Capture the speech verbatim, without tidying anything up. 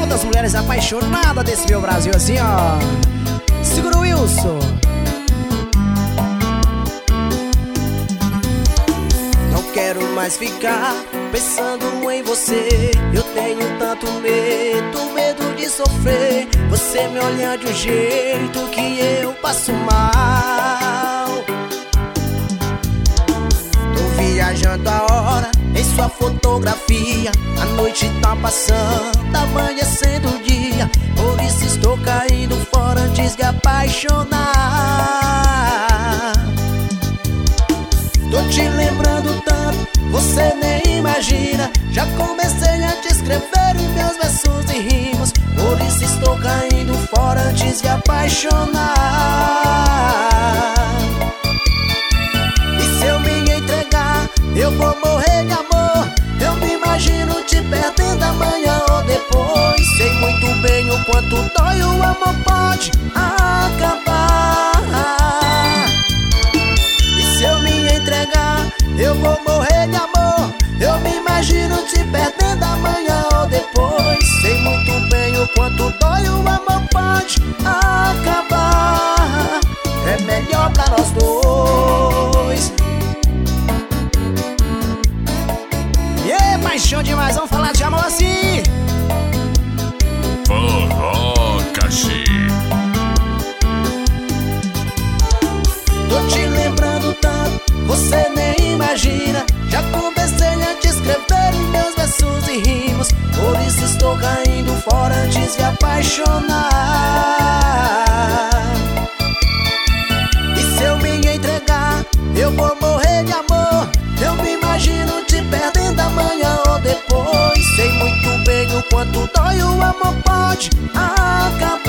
das mulheres apaixonadas desse meu Brasil, assim, ó. Segura o Wilson. Não quero mais ficar pensando em você. Eu tenho tanto medo, medo de sofrer. Você me olha de um jeito que eu passo mal. Tô viajando a hora em sua fotografia. A noite tá passando, amanhecendo o dia. Por isso estou caindo fora antes de apaixonar. Tô te lembrando tanto, você nem imagina. Já comecei a te escrever em meus versos e rimas. Por isso estou caindo fora antes de apaixonar. E se eu me entregar, eu vou morrer de amor. Eu me imagino te perdendo amanhã ou depois. Sei muito bem o quanto dói, o amor pode acabar. E se eu me entregar, eu vou morrer de amor. Eu me imagino te perdendo amanhã ou depois. Sei muito bem o quanto dói, o amor pode acabar. É melhor pra nós dois. E yeah, paixão demais, vamos falar de amor assim. Forró Cachê. Tô te lembrando tanto, você nem imagina. Já comecei a te escrever em meus versos e rimas. Por isso estou caindo fora antes de apaixonar. E se eu me entregar, eu vou morrer de amor. Eu me imagino te perdendo amanhã ou depois. Sei muito bem o quanto dói, o amor pode acabar.